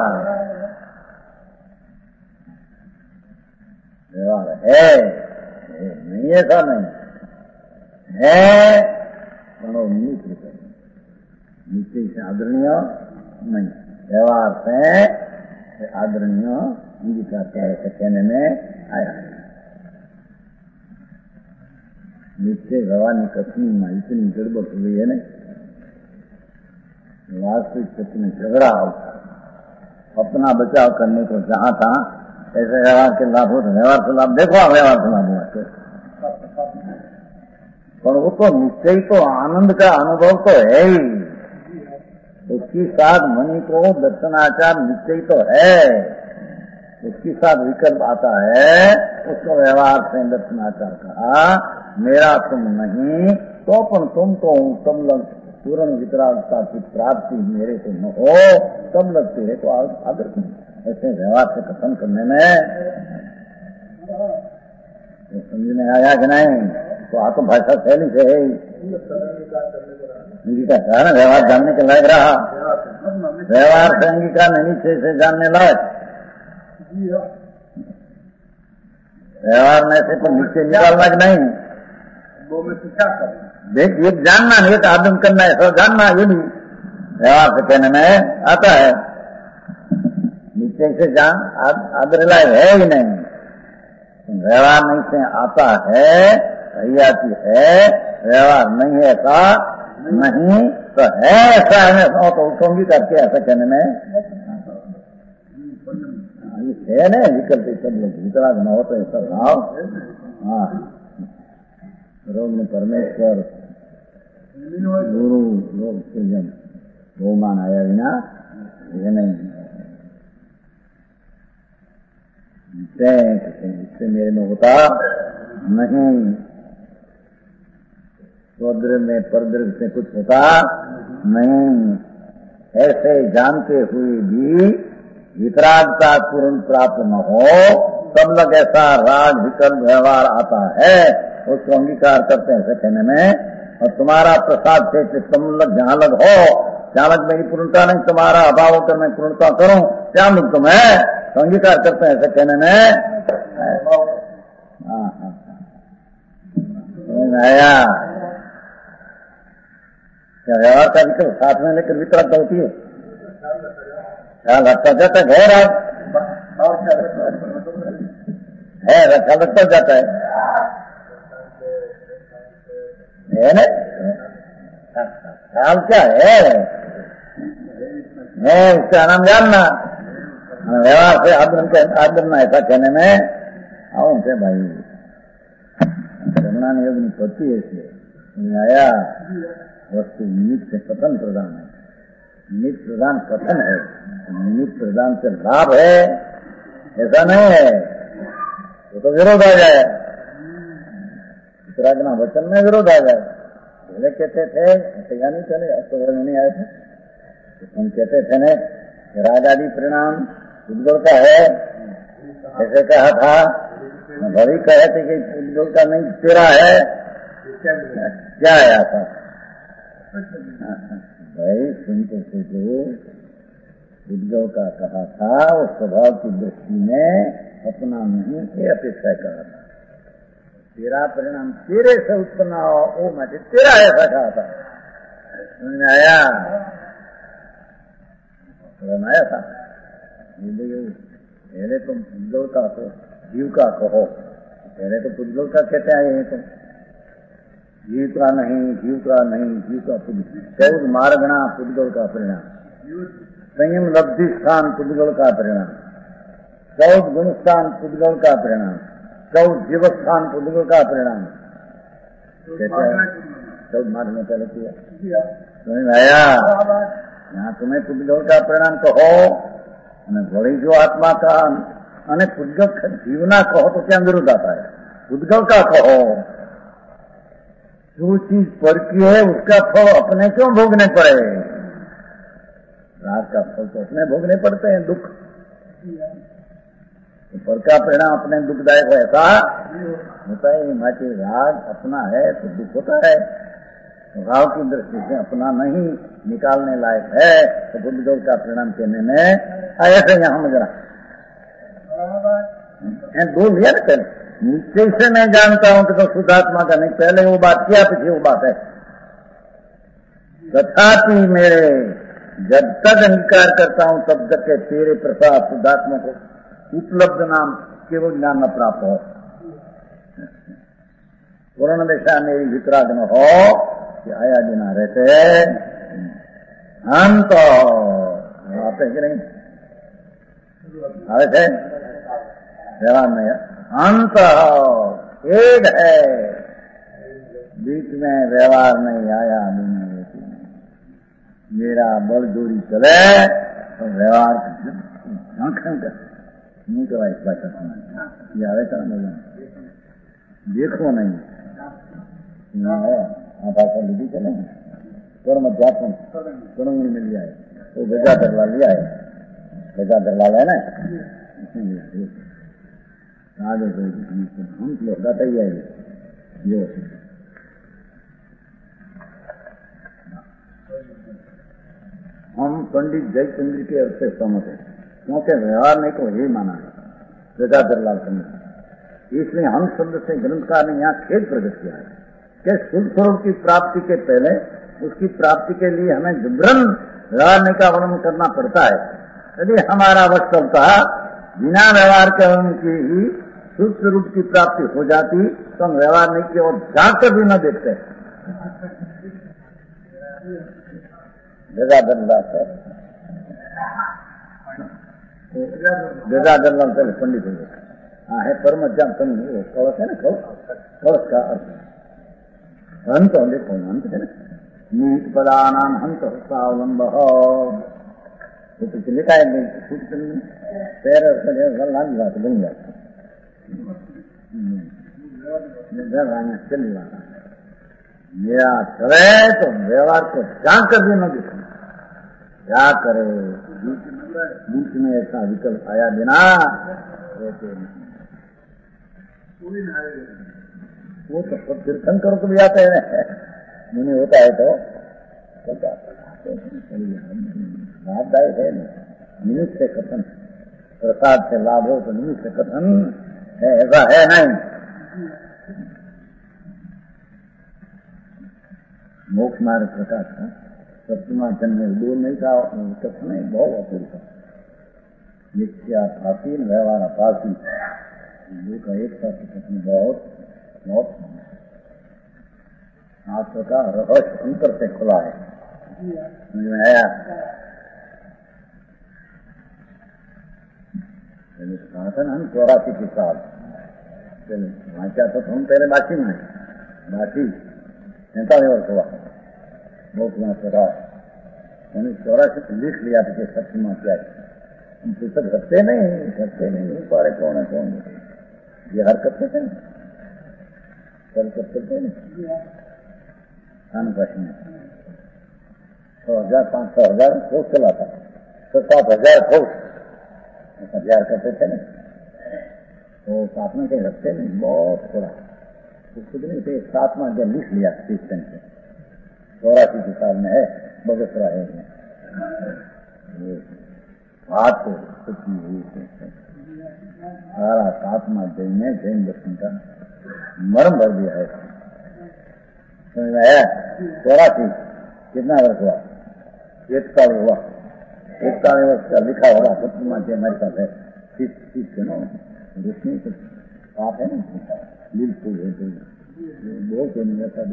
व्यवहार है नहीं, ऐसा नहीं है, निमित्त नीचे से आदरणीय नहीं, व्यवहार से आदरणीय अंगीकार ऐसा कहने में आया। नीचे व्यवहार कथनी में इतनी गड़बड़ हुई है ना, वास्तविक सत्य में झगड़ा होता, अपना बचाव करने को जहां था ऐसे व्यवहार के लाभ हो तो व्यवहार से लाभ देखो, व्यवहार से लाभ हुआ पर वो तो निश्चय तो आनंद का अनुभव तो है ही, उसकी साथ मणि को दर्शनाचार निश्चय तो है, उसके साथ विकल्प आता है, उसको व्यवहार से दर्शनाचार कहा। मेरा तुम नहीं तो अपन तुम तो तब लग पूर्ण वितरागता की प्राप्ति मेरे को न हो तब लगते है तो आदर ऐसे व्यवहार से कथन करने में समझ में आया कि नहीं? तो आ तो भाषा शैली से है ना, व्यवहार जानने के लायक रहा, व्यवहार से अंगीकार नहीं से जानने लायक, व्यवहार में से तो नीचे निकालना कि नहीं, वो में तो क्या कर देख, ये जानना नहीं तो आदम करना है, सब जानना ये भी व्यवहार से कहने में आता है। नीचे से जान आदर लायक है ही नहीं, व्यवहार नहीं से आता है, सही आती है, व्यवहार नहीं है ऐसा नहीं तो है ऐसा है, तो उसको करके ऐसा कहने में है ना, विकल्प सब लोग भीतरा न हो तो ऐसा भाव। हाँ, रोग में परमेश्वर गुरु लोग से जब बहुमान आया बिना ये नहीं, जिससे मेरे में होता नहीं, स्वद्र में परद्र से कुछ होता नहीं, ऐसे जानते हुए भी वितरागता पूर्ण प्राप्त न हो तब लग ऐसा राग विकल्प व्यवहार आता है, उसको अंगीकार करते हैं ऐसे कहने में। और तुम्हारा प्रसाद से तुम लग जहां लग हो, जहां लग मेरी पूर्णता नहीं, तुम्हारा अभाव होकर मैं पूर्णता करूं, क्या लग तुम्हें, तो अंगीकार करते हैं ऐसे कहने में। आया क्या व्यवहार का विकल्प साथ में लेकर वितरक होती है, ख्याल रखता जाता है, घर है ख्याल रखता जाता है ना, ख्याल क्या है उसका आनंद जानना, व्यवहार से आदरना ऐसा कहने में आऊं से भाई करना योग नहीं पड़ती है, इसलिए आया वस्तु निमित्त से कथन प्रदान है, निमित्त प्रदान कथन है, निमित्त प्रदान से लाभ है ऐसा नहीं है, तो विरोध आ जाए, वितरागना वचन में विरोध आ जाए। पहले कहते थे ऐसा नहीं चले, अब तो नहीं आए थे, हम कहते थे न राग आदि परिणाम उद्गल का है, ऐसे कहा था, भरी कहे थे कि उद्गल का नहीं तेरा है, क्या आया था भाई सुनते थे जो उद्गल का कहा था वो स्वभाव की दृष्टि में अपना नहीं है अपेक्षा कहा था, तेरा परिणाम तेरे से उत्पन्न हो वो मैं तेरा ऐसा कहा था, समझ में आया, आया था। पहले तुम पुद्गल का तो जीव का कहो, पहले तो पुद्गल का कहते आए हैं, तुम जीव का नहीं, जीव का नहीं, जीव का चौद मार्गणा पुद्गल का परिणाम, संयम लब्धि स्थान पुद्गल का परिणाम, चौद गुण स्थान पुद्गल का परिणाम, चौद जीव स्थान पुद्गल का परिणाम, चौद मार्ग में पहले किया, समझ में आया। यहाँ तुम्हें पुद्गल का परिणाम कहो અને વળી જો આત્મા का અને પુદ્ગલ जीवना कहो तो क्या विरोध आता है, पुद्गल का कहो, जो चीज पर की है उसका फल अपने क्यों भोगने पड़े, राग का फल तो अपने भोगने पड़ते हैं, दुख तो पर का परिणाम अपने दुखदायक ऐसा होता है। हिमाचल राग अपना है तो दुख होता है, भाव की दृष्टि से अपना नहीं निकालने लायक है तो बुद्ध योग का परिणाम कहने में ऐसे यहाँ मुझे बोल दिया ना पहले, नीचे से मैं जानता हूं कि तो शुद्धात्मा का नहीं, पहले वो बात किया पीछे वो बात है। तथापि मेरे जब तक अंगीकार करता हूं तब तक के तेरे प्रसाद शुद्धात्मा को उपलब्ध नाम केवल ज्ञान न प्राप्त हो। पूर्ण दिशा मेरी वितराग न हो कि आया बिना रहते हम तो आते कि नहीं आए थे व्यवहार में अंत एक है, बीच में व्यवहार नहीं आया बिना रहते। मेरा बल दूरी चले तो व्यवहार नहीं तो इस बात सुना ये आवे था ना देखो नहीं भाषा लिखी चले कर्म जातम कर्म मिल जाए वो गजाधर लाल लिया है, गजाधर लाल है ना आगे हम लोग गाता ही आएगी ये हम पंडित जयचंद्र के अर्थ से सहमत है क्योंकि व्यवहार नहीं को यही माना है गजाधर लाल पंडित। इसलिए हम शब्द से ग्रंथकार ने यहाँ खेद प्रकट किया है कि शुद्ध स्वरूप की प्राप्ति के पहले उसकी प्राप्ति के लिए हमें विवरण व्यवहार का वर्णन करना पड़ता है। यदि हमारा वश चलता बिना व्यवहार के उनकी ही शुद्ध स्वरूप की प्राप्ति हो जाती तो हम व्यवहार नहीं की और जाकर भी न देखते। गजाधर लाल पहले पंडित हो गए है परम ज्ञान कवच है ना, कवच का अर्थ हंत होंगे कौन हंत है ना नीत पदानाम हंत स्वावलंब तो लिखा है पैर लाल बात बन जाता चल रहा मेरा चले तो व्यवहार को जान कर भी न दिखे क्या करे बीच में ऐसा विकल्प आया बिना रहते नहीं। वो तो सब तीर्थंकरों को भी आते हैं मुनि होता है तो लाभदायक है निमित्त से कथन प्रसाद से लाभ हो तो निमित्त से कथन है ऐसा है नहीं। मोक्ष मार्ग प्रकाश था सप्तमाचन में दूर नहीं था कथन है बहुत अपूर्व था। मिथ्या प्राचीन व्यवहार अपासी दो का एक साथ कथन बहुत बहुत शास्त्र का रहस्य अंतर से खुला है समझ में आया। शासन हम 84 के साल वाचा तो हम पहले बाकी में बाकी 47 वर्ष हुआ मोक्ष में प्रकाश 84 लिख लिया था सप्तमा क्या हम पुस्तक रखते नहीं पारे कौन है कौन ये हरकत करते हैं हरकत करते नहीं खान प्रश्न 6,000 500,000 फौज चलाता 7,000 फौज 1,000 करते थे ना तो साथ में कहीं रखते नहीं बहुत थोड़ा तो खुद नहीं थे सातवां जब लिख लिया क्रिश्चन से 84 के साल में है बगसरा है बात तो कुछ नहीं हुई सारा सातवां जैन में जैन दर्शन का मर्म भर दिया है समझ में आया। 84 कितना वर्ष हुआ 41 हुआ 41 वर्ष का लिखा होगा सप्तमा के हमारे पास है ठीक है ना रोशनी तो आप है ना बिल्कुल बहुत नहीं रहता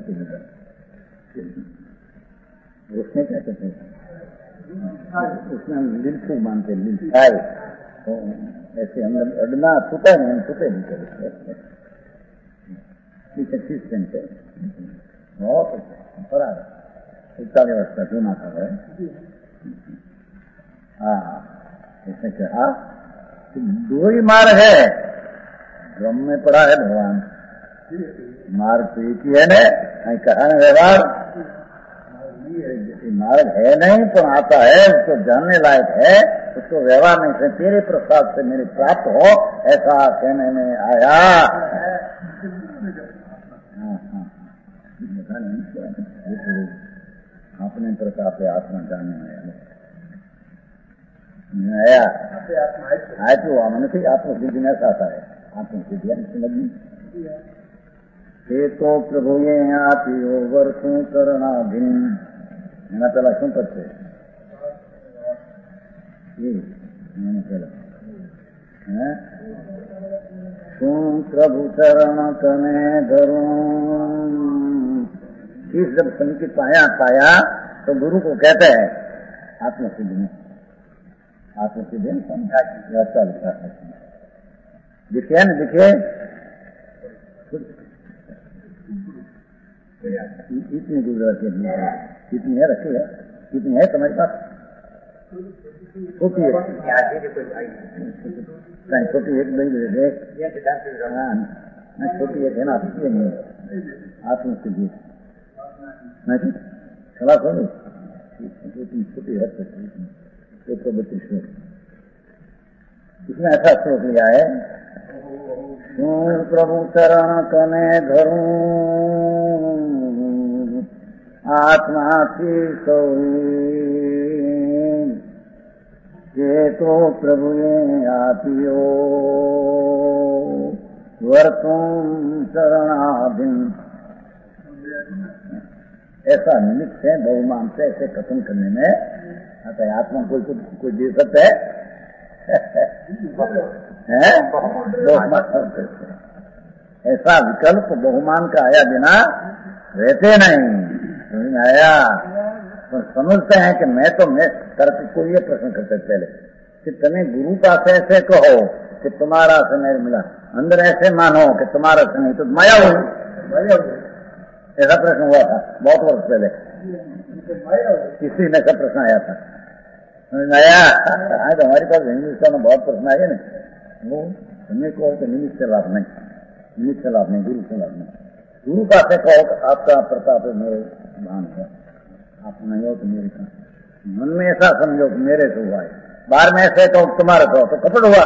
रोशनी क्या कहते हैं उसमें हम लिल्फू मानते लिल्फाई तो ऐसे हम अडना छूटे नहीं करे ठीक है बहुत पड़ा 41 वर्ष का जूना था है। हाँ इसने कहा दो ही मार्ग है ब्रह्म में पड़ा है भगवान मार्ग तो एक ही है ना कहा ना व्यवहार मार्ग है नहीं पर आता है उसको जानने लायक है उसको व्यवहार नहीं से तेरे प्रसाद से मेरे प्राप्त हो, ऐसा कहने में आया। अपने प्रताप से आत्मा जानने में आया आए तो मन से आत्मसिद्धि में आता है। आत्मसिद्धि समझी हे तो प्रभु ये आती हो वर्षों करणाधीन मैंने पहला क्यों करते मैंने पहला तुम प्रभु चरण कने धरूं। इस जब संकित पाया तो गुरु को कहते हैं आत्मसिद्धि में आत्मसिद्धि अच्छा लिखा है दिखे न दिखे इतनी गुजरात कितनी है रखी है कितनी है तुम्हारे पास छोटी है छोटी एक नहीं दे छोटी एक है ना आत्मसिद्धि सलाह करो छोटी है 132 श्लोक इसमें ऐसा श्लोक लिया है प्रभु चरण कने धरूं आत्मा की सौरी ये तो प्रभु ये आतियो वर्तुं शरणाधीन। ऐसा निमित्त है बहुमान से ऐसे कथन करने में आता है। आत्मा कोई दे सकता है ऐसा विकल्प बहुमान का आया बिना रहते नहीं आया। तो समझते हैं कि मैं करके कोई ये प्रश्न करते पहले कि तुम्हें गुरु पास ऐसे कहो कि तुम्हारा से नहीं मिला, अंदर ऐसे मानो कि तुम्हारा से नहीं तो माया हुई। ऐसा प्रश्न हुआ था बहुत वर्ष पहले, किसी में ऐसा प्रश्न आया था। आया आज हमारे पास हिंदुस्तान में बहुत प्रश्न आए ना, वो हमें कहो तो निमित्त से लाभ नहीं, निमित्त से लाभ नहीं, गुरु से लाभ नहीं। गुरु का से कहो आपका प्रताप है, मेरे मान है, आप नहीं हो तो मेरे का मन में ऐसा समझो कि मेरे से हुआ है, बाहर में ऐसे कहो तुम्हारा कहो तो कपट हुआ।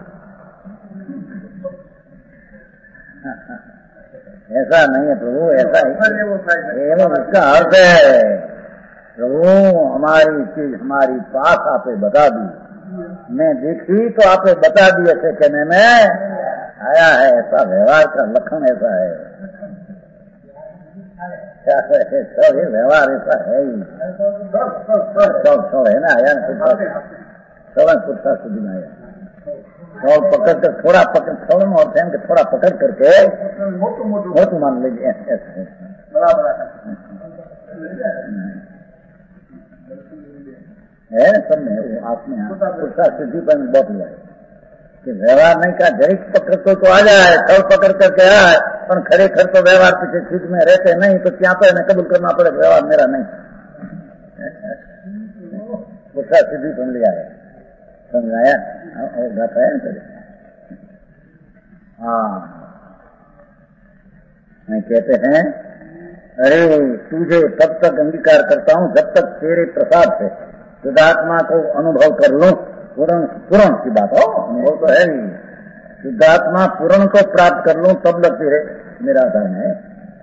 ऐसा नहीं है प्रभु, ऐसा ही इसका अर्थ है प्रभु हमारी चीज हमारी पास आपे बता दी, मैं देखी तो आपे बता दी, ऐसे कहने में आया है। ऐसा व्यवहार का लक्षण ऐसा है, सब ये व्यवहार ऐसा है ही सब है ना। आया सब पुरुषा सुधी में आया और पकड़ कर थोड़ा पकड़ थोड़ा और फैन के थोड़ा पकड़ करके मोटू मान लीजिए है सब में आप में पुरुषा सिद्धि पर बहुत हुआ है कि व्यवहार नहीं का जरिक पकड़ को तो आ जाए, थोड़ पकड़ करके आए, पर खरेखर तो व्यवहार पीछे चीज में रहते नहीं तो क्या पर इन्हें कबूल करना पड़े व्यवहार मेरा नहीं। पुरुषा सिद्धि बन लिया है, समझाया और बताया ना। हाँ कहते हैं अरे तुझे तब तक अंगीकार करता हूँ जब तक तेरे प्रसाद से शुद्धात्मा को अनुभव कर लूं। पूर्ण की बात हो, अनुभव तो है ही, शुद्धात्मा पूर्ण को प्राप्त कर लूं तब लग तेरे मेरा धर्म है।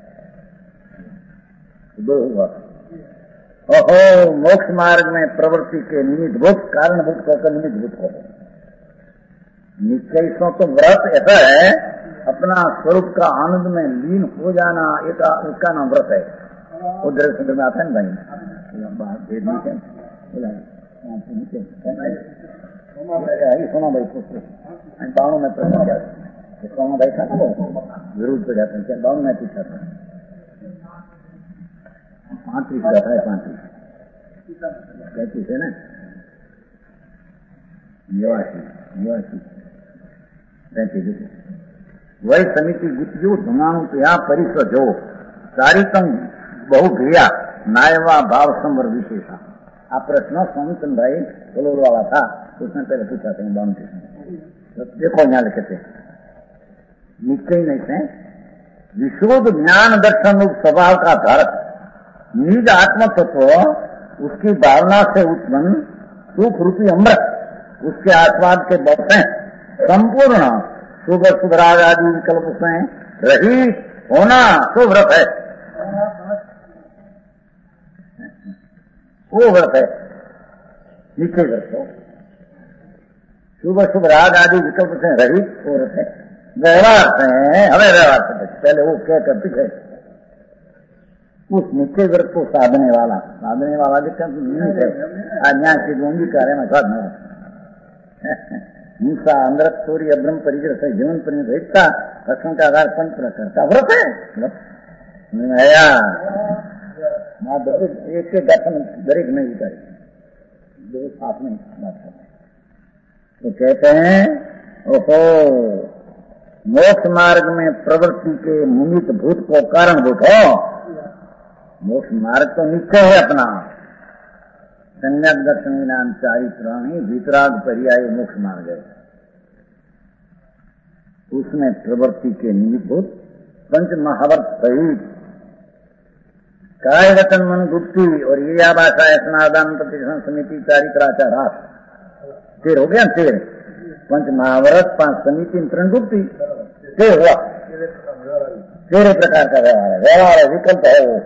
दो हुआ ओहो मोक्ष मार्ग में प्रवृत्ति के निमित्तभूत कारणभूत को निमित्तभूत हो। निश्चयसों तो व्रत ऐसा है अपना स्वरूप का आनंद में लीन हो जाना, एक उसका नाम व्रत है। उधर सुंदर में आता है ना भाई सोना भाई बाणों में प्रश्न क्या सोना भाई था जरूर तो जाते हैं क्या बाणों में पूछा था 35 का था 35 है ना निवासी 35 वही समिति गुटियो धुमाणु त्या परिस्व जो चारितम बहु क्रिया नायवा भाव संवर विशेषा। आप प्रश्न स्वामीचंद भाई कलोर वाला था, उसने पहले पूछा था बाणु के तो देखो यहाँ लिखे थे निश्चय नहीं थे विशोध ज्ञान दर्शन रूप स्वभाव का धारक निज आत्म तत्व उसकी भावना से उत्पन्न सुख रूपी अमृत उसके आस्वाद के बहुत हैं। संपूर्ण शुभ शुभ राग आदि विकल्प से रहित होना तो व्रत है, वो व्रत है, निश्चय व्रत हो। शुभ शुभ राग आदि विकल्प से रहित वो व्रत है। व्यवहार से हमें व्यवहार से पहले वो क्या करते थे, उस निश्चय व्रत को साधने वाला विकल्प नहीं है। आज्ञा की दोंगी कार्य में साधना हिंसा अमृत सूर्य ब्रह्म परिग्रह से जीवन परिता रक्षण का आधार पंच प्रकार का व्रत है। एक के दर्शन दरेक नहीं उतारे, दो साथ में बात करते तो कहते हैं ओहो मोक्ष मार्ग में प्रवृत्ति के निमित्त भूत को कारण भूत हो। मोक्ष मार्ग तो निश्चय है अपना, सम्यक दर्शन नाम चारित्राणी वितराग पर्याय मोक्ष मार्ग है। उसमें प्रवृत्ति के निमित्त भूत पंच महावर्त सहित काय वचन मन गुप्ति और ये भाषा स्नादान प्रतिष्ठान समिति चारित्राचार 13 हो गया। 13 पंच महाव्रत 5 समिति 3 गुप्ति 13 हुआ। 13 प्रकार का व्यवहार है। व्यवहार है, विकल्प है वो।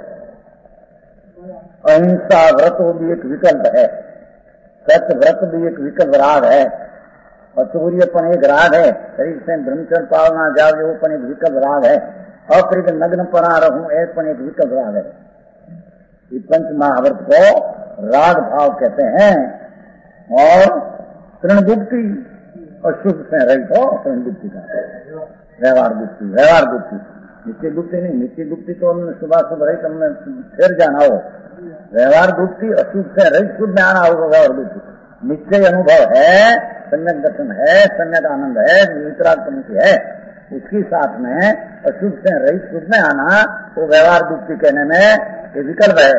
अहिंसा व्रत वो भी एक विकल्प है, सत्य व्रत भी एक विकल्प राग है, और चौर्यपन एक राग है, शरीर से ब्रह्मचर्य पालना जाओ वो पण एक विकल्प राग है, अप्रिय नग्न पना रहूं ऐ पण एक विकल्प राग है। ये पंच महाव्रत को राग भाव कहते हैं। और तृणगुप्ति और शुभ से रहित हो तृणगुप्ति का व्यवहार गुप्ति, व्यवहार गुप्ति नित्य गुप्ति नहीं। नित्य गुप्ति तो हमने सुबह सुबह रही तुमने फिर जाना हो। व्यवहार गुप्ति अशुभ से रहित शुभ में आना होगा। व्यवहार गुप्ति निश्चय अनुभव है, सम्यक दर्शन है, सम्यक आनंद है, वितराग पंक्ति है, उसके साथ में अशुभ से रहित शुभ में आना वो व्यवहार गुप्ति कहने में ये विकल्प है।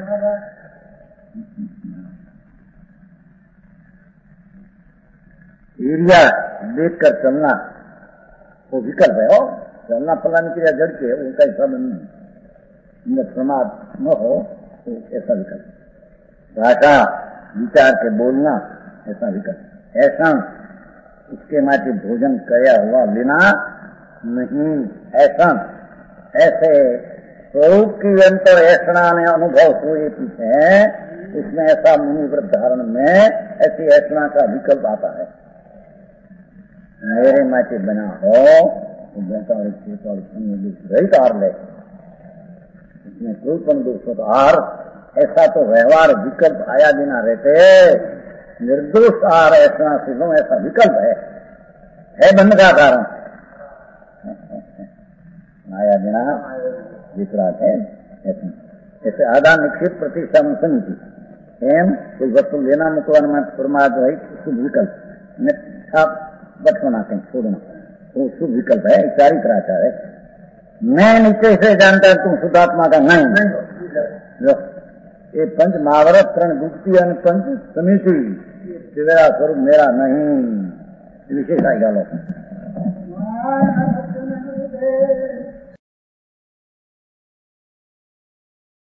एरिया देखकर चलना वो विकल्प है। हो चलना फलाने क्रिया जड़ के उनका हिसाब नहीं, प्रमाद न हो तो ऐसा विकल्प। भाषा विचार के बोलना ऐसा विकल्प। ऐसा उसके माटे भोजन कया हुआ लेना नहीं। ऐसा ऐसे स्वरूप की अंतर ऐसा ने अनुभव हुए पीछे उसमें ऐसा मुनि व्रत धारण में ऐसी ऐसा का विकल्प आता है। मेरे माटे बना हो रहित आर ले, इसमें कोई पण दोष आर ऐसा तो व्यवहार विकल्प आया बिना रहते, निर्दोष आर ऐसा सिद्धों ऐसा विकल्प है बंध का कारण। आया बिना विकरात है ऐसे आदान निक्षेप प्रतिष्ठा में समिति एम कोई वस्तु लेना मुकवान में प्रमाद रहित शुभ विकल्प बचपना कहीं छोड़ना वो शुभ विकल्प है। चारित्राचार है। मैं नीचे से जानता तुम शुद्धात्मा का नहीं। ये पंच महाव्रत तृण गुप्ति और पंच समिति मेरा स्वरूप मेरा नहीं विशेष आई गालो।